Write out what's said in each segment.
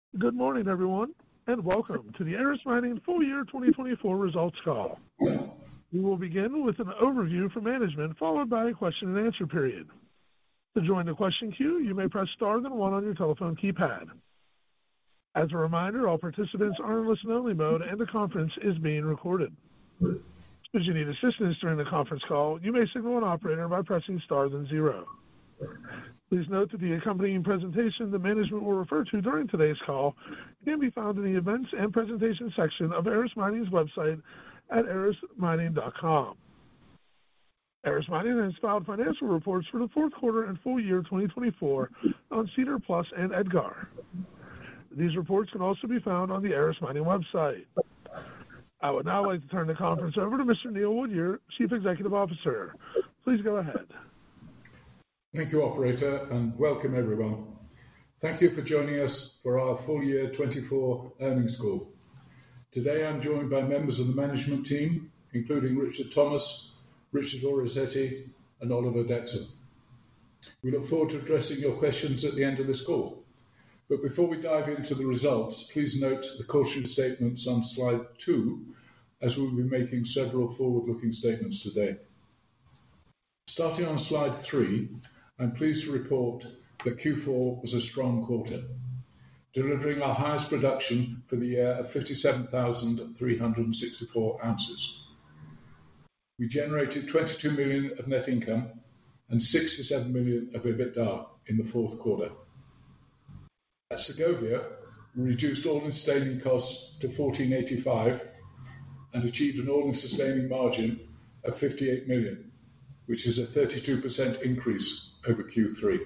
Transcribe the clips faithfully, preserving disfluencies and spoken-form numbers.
Good morning, everyone, and welcome to the Aris Mining Full Year twenty twenty-four Results Call. We will begin with an overview from management, followed by a question and answer period. To join the question queue, you may press star then one on your telephone keypad. As a reminder, all participants are in listen-only mode and the conference is being recorded. Should you need assistance during the conference call, you may signal an operator by pressing star then zero. Please note that the accompanying presentation the management will refer to during today's call can be found in the Events and Presentation section of Aris Mining's website at aris mining dot com. Aris Mining has filed financial reports for the fourth quarter and full year twenty twenty-four on SEDAR Plus and EDGAR. These reports can also be found on the Aris Mining website. I would now like to turn the conference over to Mister Neil Woodyer, Chief Executive Officer. Please go ahead. Thank you, Operator, and welcome everyone. Thank you for joining us for our full year twenty-four earnings call. Today I'm joined by members of the management team, including Richard Thomas, Richard Orazietti, and Oliver Dexon. We look forward to addressing your questions at the end of this call. But before we dive into the results, please note the cautionary statements on slide two, as we'll be making several forward-looking statements today. Starting on slide three, I'm pleased to report that Q four was a strong quarter, delivering our highest production for the year of fifty-seven thousand three hundred sixty-four ounces. We generated twenty-two million of net income and sixty-seven million of EBITDA in the fourth quarter. At Segovia, we reduced all-in sustaining costs to fourteen eighty-five and achieved an all-in sustaining margin of fifty-eight million, which is a thirty-two percent increase over Q three.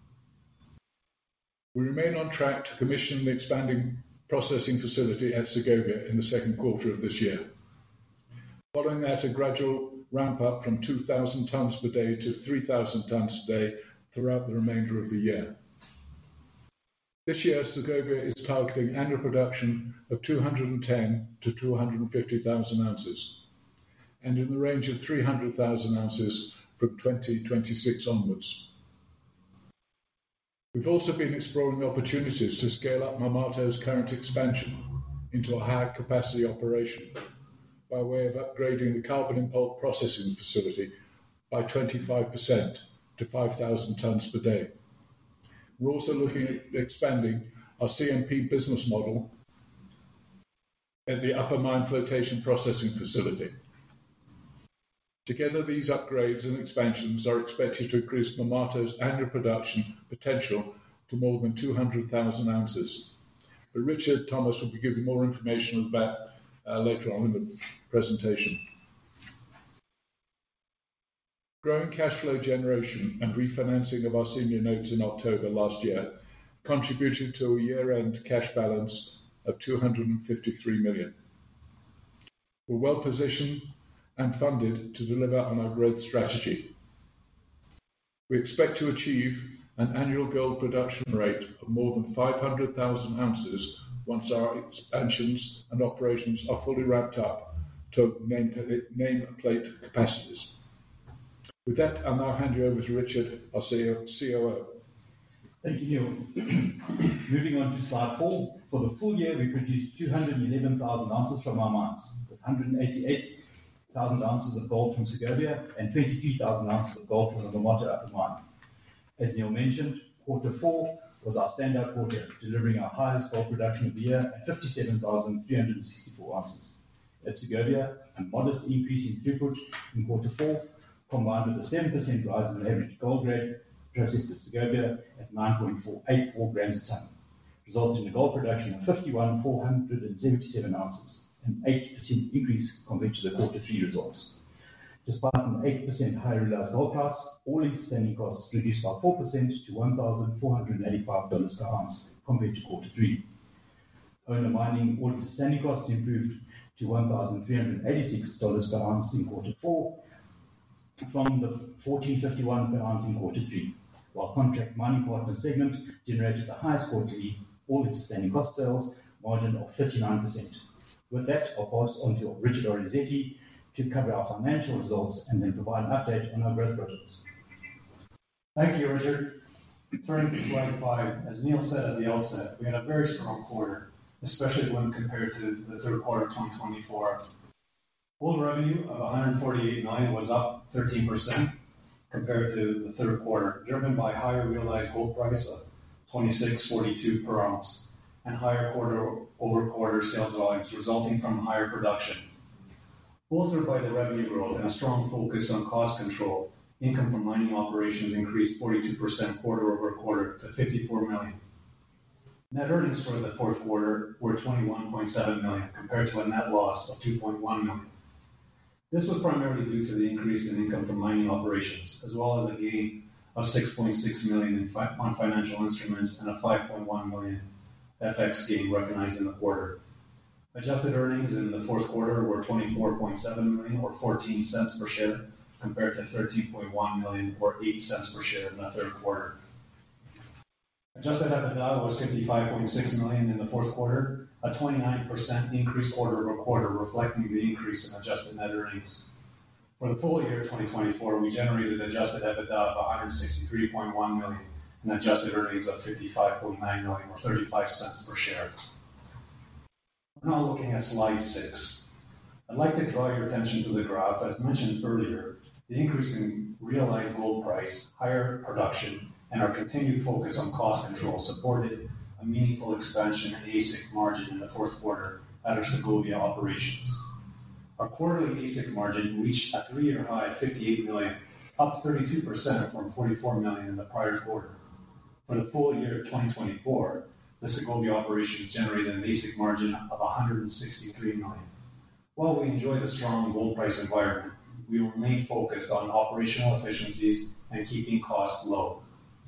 We remain on track to commission the expanding processing facility at Segovia in the second quarter of this year. Following that, a gradual ramp up from two thousand tonnes per day to three thousand tonnes per day throughout the remainder of the year. This year, Segovia is targeting annual production of two hundred ten to two hundred fifty thousand ounces, and in the range of three hundred thousand ounces from twenty twenty-six onwards. We've also been exploring opportunities to scale up Marmato's current expansion into a higher capacity operation by way of upgrading the carbon-in-pulp processing facility by twenty-five percent to five thousand tonnes per day. We're also looking at expanding our C M P business model at the upper mine flotation processing facility. Together, these upgrades and expansions are expected to increase Marmato's annual production potential to more than two hundred thousand ounces. But Richard Thomas will be giving more information about uh, later on in the presentation. Growing cash flow generation and refinancing of our senior notes in October last year contributed to a year-end cash balance of two hundred fifty-three million. We're well positioned and funded to deliver on our growth strategy. We expect to achieve an annual gold production rate of more than five hundred thousand ounces once our expansions and operations are fully ramped up to nameplate capacities. With that, I'll now hand you over to Richard, our C O O. Thank you, Neil. Moving on to slide four. For the full year, we produced two hundred eleven thousand ounces from our mines, with one hundred eighty-eight thousand ounces of gold from Segovia and twenty-three thousand ounces of gold from the Marmato upper mine. As Neil mentioned, quarter four was our standout quarter, delivering our highest gold production of the year at fifty-seven thousand three hundred sixty-four ounces. At Segovia, a modest increase in throughput in quarter four, combined with a seven percent rise in the average gold grade processed at Segovia at nine point four eight four grams a tonne, resulted in a gold production of fifty-one thousand four hundred seventy-seven ounces, an eight percent increase compared to the quarter three results. Despite an eight percent higher realized gold price, all-in sustaining costs reduced by four percent to one thousand four hundred eighty-five dollars per ounce compared to quarter three. Owner mining all-in sustaining costs improved to one thousand three hundred eighty-six dollars per ounce in quarter four from the fourteen fifty-one per ounce in quarter three, while contract mining partner segment generated the highest quarterly all-in sustaining cost sales margin of thirty-nine percent. With that, I'll pass on to Richard Orazietti to cover our financial results and then provide an update on our growth projects. Thank you, Richard. Turning to slide five, as Neil said at the outset, we had a very strong quarter, especially when compared to the third quarter of twenty twenty-four. Gold revenue of one hundred forty-eight million dollars was up thirteen percent compared to the third quarter, driven by higher realized gold price of twenty-six forty-two per ounce and higher quarter-over-quarter sales volumes resulting from higher production. Bolstered by the revenue growth and a strong focus on cost control, income from mining operations increased forty-two percent quarter-over-quarter to fifty-four million dollars. Net earnings for the fourth quarter were twenty-one point seven million dollars compared to a net loss of two point one million dollars. This was primarily due to the increase in income from mining operations, as well as a gain of six point six million dollars in fi- on financial instruments and a five point one million dollars F X gain recognized in the quarter. Adjusted earnings in the fourth quarter were twenty-four point seven million dollars or fourteen cents per share, compared to thirteen point one million dollars or eight cents per share in the third quarter. Adjusted EBITDA was fifty-five point six million dollars in the fourth quarter, a twenty-nine percent increase quarter-over-quarter, reflecting the increase in adjusted net earnings. For the full year twenty twenty-four, we generated adjusted EBITDA of one hundred sixty-three point one million dollars and adjusted earnings of fifty-five point nine million dollars or thirty-five cents per share. We're now looking at slide six. I'd like to draw your attention to the graph. As mentioned earlier, the increase in realized gold price, higher production, and our continued focus on cost control supported a meaningful expansion in A S I C margin in the fourth quarter at our Segovia operations. Our quarterly A S I C margin reached a three-year high of fifty-eight million dollars, up thirty-two percent from forty-four million dollars in the prior quarter. For the full year twenty twenty-four, the Segovia operations generated an A S I C margin of one hundred sixty-three million dollars. While we enjoy the strong gold price environment, we remain focused on operational efficiencies and keeping costs low.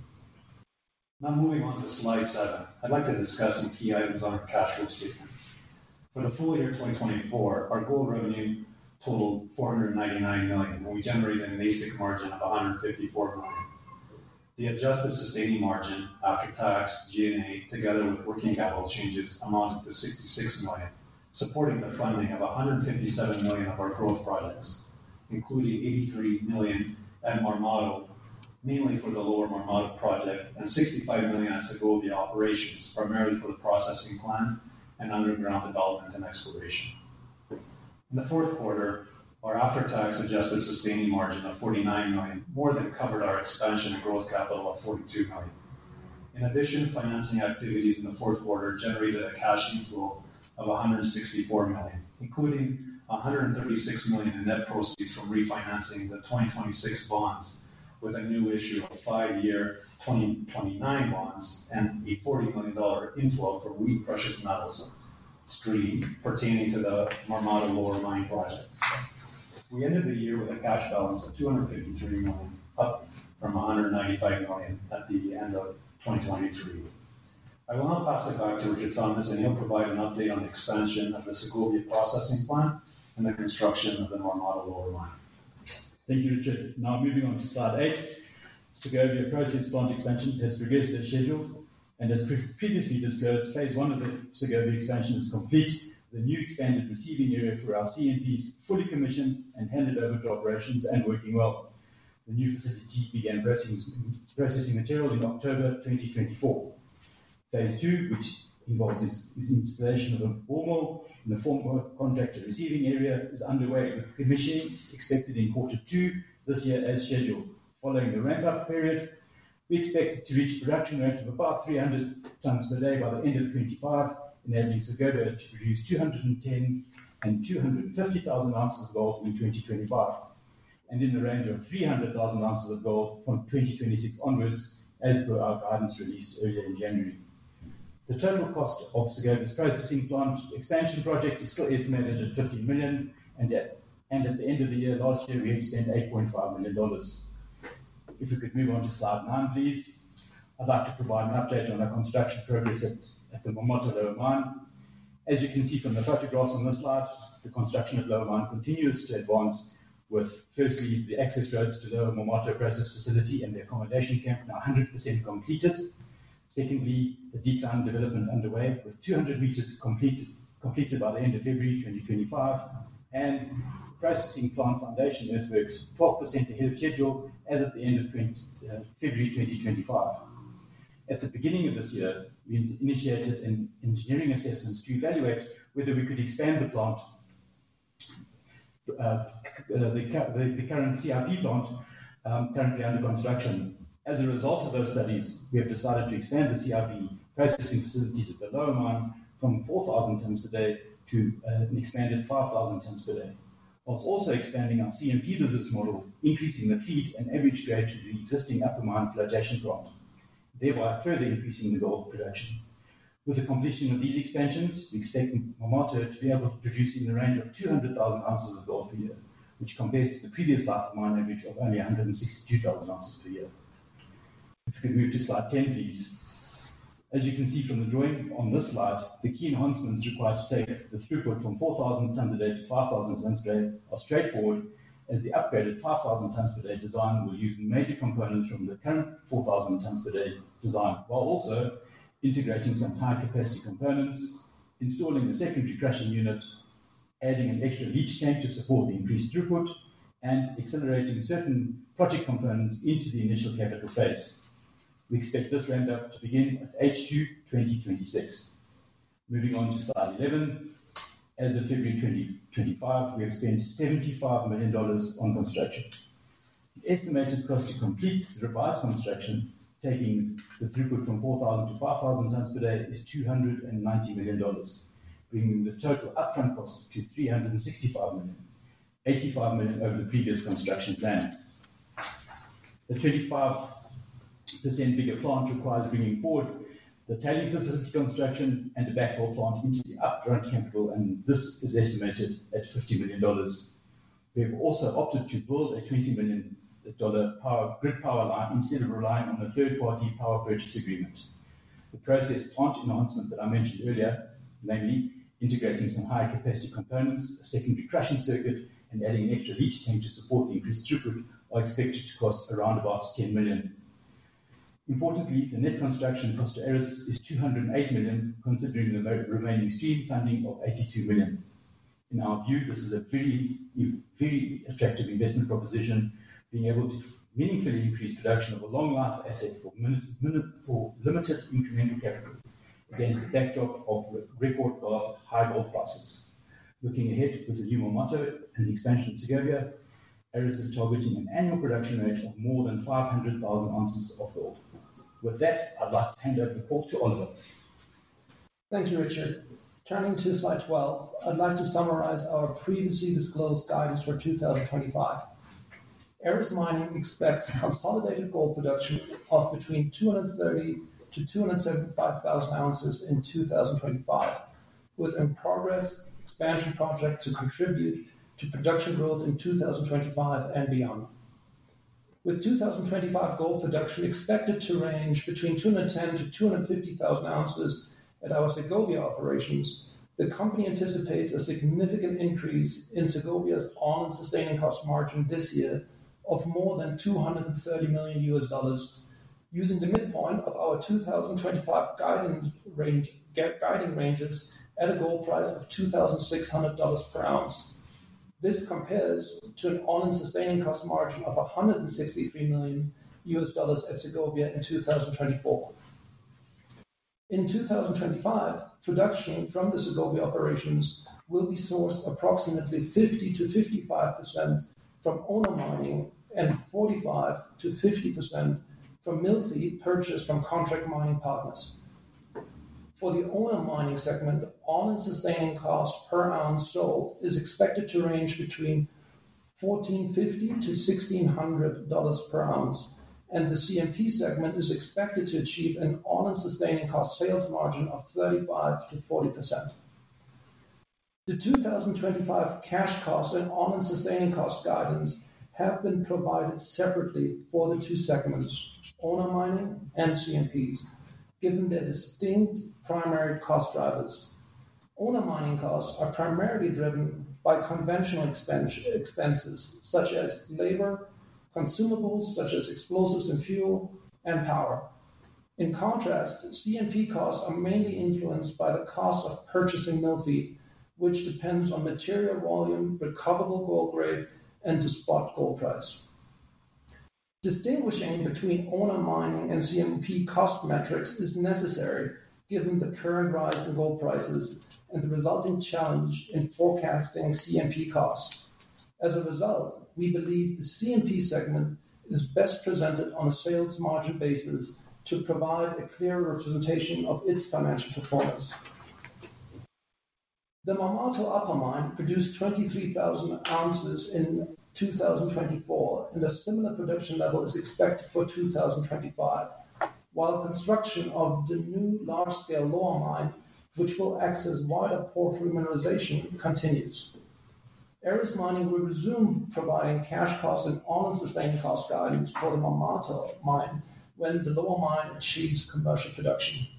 Now moving on to slide seven, I'd like to discuss some key items on our cash flow statement. For the full year twenty twenty-four, our gold revenue totaled four hundred ninety-nine million dollars, and we generated an A S I C margin of one hundred fifty-four million dollars. The adjusted sustaining margin after tax, G and A, together with working capital changes, amounted to sixty-six million dollars, supporting the funding of one hundred fifty-seven million dollars of our growth projects, including eighty-three million dollars at Marmato, mainly for the Lower Marmato project, and sixty-five million dollars at Segovia operations, primarily for the processing plant and underground development and exploration. In the fourth quarter, our after-tax adjusted sustaining margin of forty-nine million dollars more than covered our expansion and growth capital of forty-two million dollars. In addition, financing activities in the fourth quarter generated a cash inflow of one hundred sixty-four million dollars, including one hundred thirty-six million dollars in net proceeds from refinancing the twenty twenty-six bonds with a new issue of five-year twenty twenty-nine bonds and a forty million dollars inflow from Wheat Precious Metals stream pertaining to the Marmato Lower Mine project. We ended the year with a cash balance of two hundred fifty-three million dollars, up from one hundred ninety-five million dollars at the end of twenty twenty-three. I will now pass it back to Richard Thomas, and he'll provide an update on the expansion of the Segovia processing plant and the construction of the Marmato Lower Mine. Thank you, Richard. Now moving on to slide eight. Segovia process plant expansion has progressed as scheduled, and as pre- previously disclosed, phase one of the Segovia expansion is complete. The new expanded receiving area for our C M Ps fully commissioned and handed over to operations and working well. The new facility began processing, processing material in October twenty twenty-four. Phase two, which involves is, is installation of a ball mill in the former contractor receiving area, is underway, with commissioning expected in quarter two this year as scheduled. Following the ramp-up period, we expect to reach production rate of about three hundred tons per day by the end of twenty-five, enabling Segovia to produce two hundred ten and two hundred fifty thousand ounces of gold in twenty twenty-five, and in the range of three hundred thousand ounces of gold from twenty twenty-six onwards, as per our guidance released earlier in January. The total cost of Segovia's processing plant expansion project is still estimated at fifteen million dollars, and at, and at the end of the year last year we had spent eight point five million dollars. If we could move on to slide nine, please. I'd like to provide an update on our construction progress at, at the Marmato Lower Mine. As you can see from the photographs on this slide, the construction at Lower Mine continues to advance, with firstly the access roads to Lower Marmato process facility and the accommodation camp now one hundred percent completed. Secondly, the decline development underway, with two hundred meters completed, completed by the end of February twenty twenty-five, and processing plant foundation earthworks twelve percent ahead of schedule as at the end of twenty, uh, February twenty twenty-five. At the beginning of this year, we initiated an engineering assessments to evaluate whether we could expand the plant, uh, uh, the, the, the current C I P plant um, currently under construction. As a result of those studies, we have decided to expand the C I P processing facilities at the lower mine from four thousand tonnes per day to uh, an expanded five thousand tonnes per day, whilst also expanding our C M P business model, increasing the feed and average grade to the existing upper mine flotation plant, thereby further increasing the gold production. With the completion of these expansions, we expect Marmato to be able to produce in the range of two hundred thousand ounces of gold per year, which compares to the previous life of mine average of only one hundred sixty-two thousand ounces per year. If we could move to slide ten, please. As you can see from the drawing on this slide, the key enhancements required to take the throughput from four thousand tonnes a day to five thousand tonnes per day are straightforward, as the upgraded five thousand tonnes per day design will use major components from the current four thousand tonnes per day design, while also integrating some high-capacity components, installing a secondary crushing unit, adding an extra leach tank to support the increased throughput, and accelerating certain project components into the initial capital phase. We expect this ramp up to begin at H two twenty twenty-six. Moving on to slide eleven. As of February twenty twenty-five, we have spent seventy-five million dollars on construction. The estimated cost to complete the revised construction, taking the throughput from four thousand to five thousand tonnes per day, is two hundred ninety million dollars, bringing the total upfront cost to three hundred sixty-five million dollars, eighty-five million dollars over the previous construction plan. The twenty-five percent bigger plant requires bringing forward the tailings facility construction and the backfill plant into the upfront capital, and this is estimated at fifty million dollars. We have also opted to build a twenty million dollars power, grid power line instead of relying on a third-party power purchase agreement. The process plant enhancement that I mentioned earlier, namely integrating some higher capacity components, a secondary crushing circuit, and adding an extra leach tank to support the increased throughput, are expected to cost around about ten million dollars. Importantly, the net construction cost to Aris is two hundred eight million dollars, considering the remaining stream funding of eighty-two million dollars. In our view, this is a very, very attractive investment proposition, being able to meaningfully increase production of a long-life asset for, min- min- for limited incremental capital against the backdrop of record high gold prices. Looking ahead with the new Marmato and the expansion of Segovia, Aris is targeting an annual production rate of more than five hundred thousand ounces of gold. With that, I'd like to hand over the call to Oliver. Thank you, Richard. Turning to slide twelve, I'd like to summarize our previously disclosed guidance for two thousand twenty-five. Aris Mining expects consolidated gold production of between two hundred thirty to two hundred seventy-five thousand ounces in two thousand twenty-five, with in progress expansion projects to contribute to production growth in two thousand twenty-five and beyond. With two thousand twenty-five gold production expected to range between two hundred ten to two hundred fifty thousand ounces at our Segovia operations, the company anticipates a significant increase in Segovia's all-in sustaining cost margin this year of more than two hundred thirty million U S dollars, using the midpoint of our two thousand twenty-five guiding, range, guiding ranges at a gold price of two thousand six hundred dollars per ounce. This compares to an all-in sustaining cost margin of one hundred sixty-three million U S dollars at Segovia in two thousand twenty-four. In two thousand twenty-five, production from the Segovia operations will be sourced approximately fifty to fifty-five percent from owner mining and forty-five to fifty percent from mill feed purchased from contract mining partners. For the owner mining segment, all-in sustaining cost per ounce sold is expected to range between fourteen fifty to sixteen hundred dollars per ounce, and the C M P segment is expected to achieve an all-in sustaining cost sales margin of thirty-five to forty percent. The two thousand twenty-five cash cost and all-in sustaining cost guidance have been provided separately for the two segments, owner mining and C M Ps, given their distinct primary cost drivers. Owner mining costs are primarily driven by conventional expenses such as labor, consumables such as explosives and fuel, and power. In contrast, C M P costs are mainly influenced by the cost of purchasing mill feed, which depends on material volume, recoverable gold grade, and the spot gold price. Distinguishing between owner mining and C M P cost metrics is necessary given the current rise in gold prices and the resulting challenge in forecasting C M P costs. As a result, we believe the C M P segment is best presented on a sales margin basis to provide a clear representation of its financial performance. The Marmato Upper Mine produced twenty-three thousand ounces in two thousand twenty-four, and a similar production level is expected for two thousand twenty-five, while construction of the new large-scale Lower Mine, which will access wider porphyry mineralization, continues. Aris Mining will resume providing cash cost and all-in sustaining cost guidance for the Marmato Mine when the Lower Mine achieves commercial production.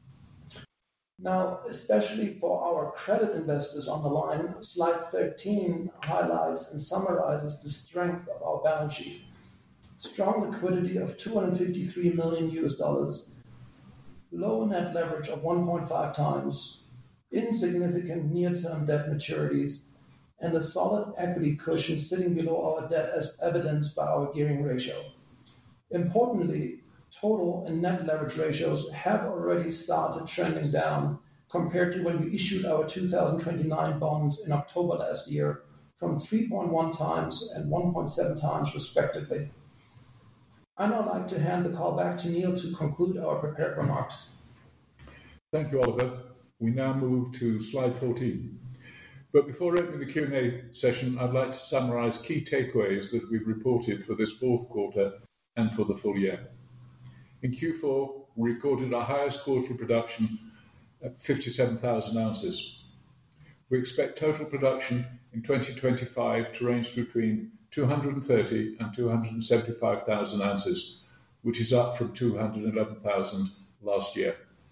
Now, especially for our credit investors on the line, slide thirteen highlights and summarizes the strength of our balance sheet. Strong liquidity of two hundred fifty-three million U S dollars, low net leverage of one point five times, insignificant near-term debt maturities, and a solid equity cushion sitting below our debt as evidenced by our gearing ratio. Importantly, total and net leverage ratios have already started trending down compared to when we issued our two thousand twenty-nine bonds in October last year from three point one times and one point seven times respectively. I'd now like to hand the call back to Neil to conclude our prepared remarks. Thank you, Oliver. We now move to slide fourteen. But before opening the Q and A session, I'd like to summarize key takeaways that we've reported for this fourth quarter and for the full year. In Q four, we recorded our highest quarterly production at fifty-seven thousand ounces. We expect total production in twenty twenty-five to range between two hundred thirty and two hundred seventy-five thousand ounces, which is up from two hundred eleven thousand last year.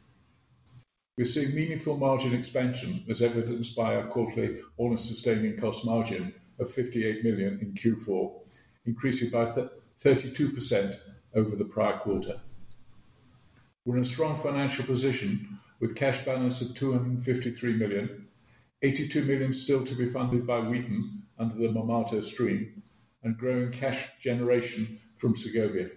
We're seeing meaningful margin expansion as evidenced by our quarterly all-in sustaining cost margin of fifty-eight million in Q four, increasing by thirty-two percent over the prior quarter. We're in a strong financial position with cash balance of two hundred fifty-three million, eighty-two million still to be funded by Wheaton under the Marmato stream, and growing cash generation from Segovia.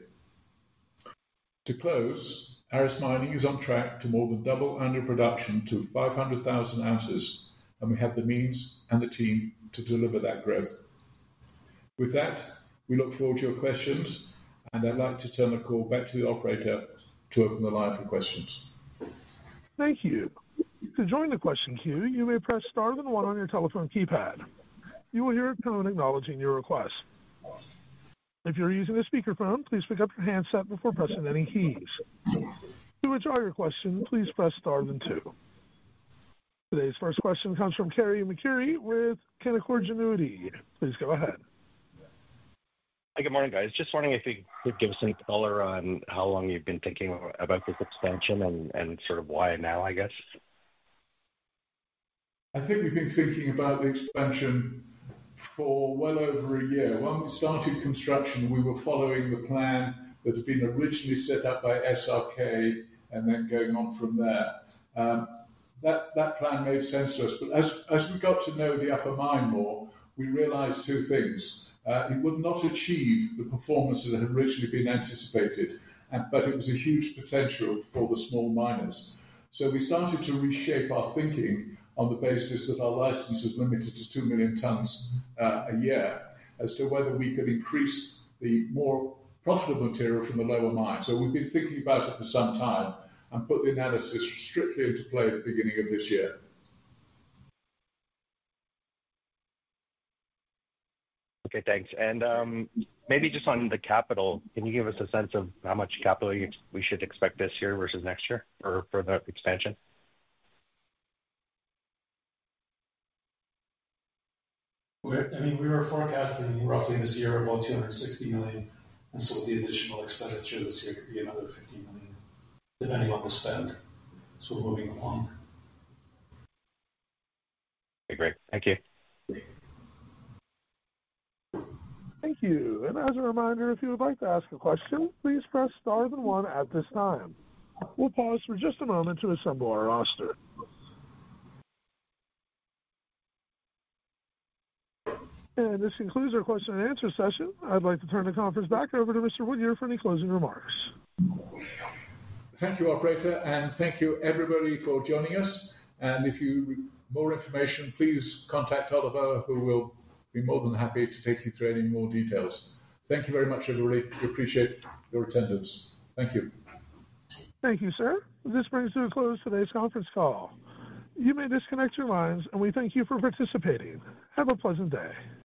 To close, Aris Mining is on track to more than double annual production to five hundred thousand ounces, and we have the means and the team to deliver that growth. With that, we look forward to your questions, and I'd like to turn the call back to the operator to open the line for questions. Thank you. To join the question queue, you may press star then one on your telephone keypad. You will hear a tone acknowledging your request. If you're using a speakerphone, please pick up your handset before pressing any keys. To withdraw your question, please press star then two. Today's first question comes from Carey MacRury with Canaccord Genuity. Please go ahead. Hi, good morning, guys. Just wondering if you could give us any color on how long you've been thinking about this expansion and, and sort of why now, I guess. I think we've been thinking about the expansion for well over a year. When we started construction, we were following the plan that had been originally set up by S R K and then going on from there. Um, that, that plan made sense to us. But as, as we got to know the upper mine more, we realized two things. Uh, it would not achieve the performance that had originally been anticipated, and, but it was a huge potential for the small miners. So we started to reshape our thinking on the basis that our license is limited to two million tons uh, a year, as to whether we could increase the more profitable material from the lower mine. So we've been thinking about it for some time and put the analysis strictly into play at the beginning of this year. Okay, thanks. And um, maybe just on the capital, can you give us a sense of how much capital you, we should expect this year versus next year for, for the expansion? We're, I mean, we were forecasting roughly this year about two hundred sixty million, and so the additional expenditure this year could be another fifty million, depending on the spend. So we're moving along. Okay, great. Thank you. Thank you. And as a reminder, if you would like to ask a question, please press star then one at this time. We'll pause for just a moment to assemble our roster. And this concludes our question and answer session. I'd like to turn the conference back over to Mister Woodyer for any closing remarks. Thank you, operator, and thank you everybody for joining us. And if you need more information, please contact Oliver, who will be more than happy to take you through any more details. Thank you very much, everybody. We appreciate your attendance. Thank you. Thank you, sir. This brings to a close today's conference call. You may disconnect your lines, and we thank you for participating. Have a pleasant day.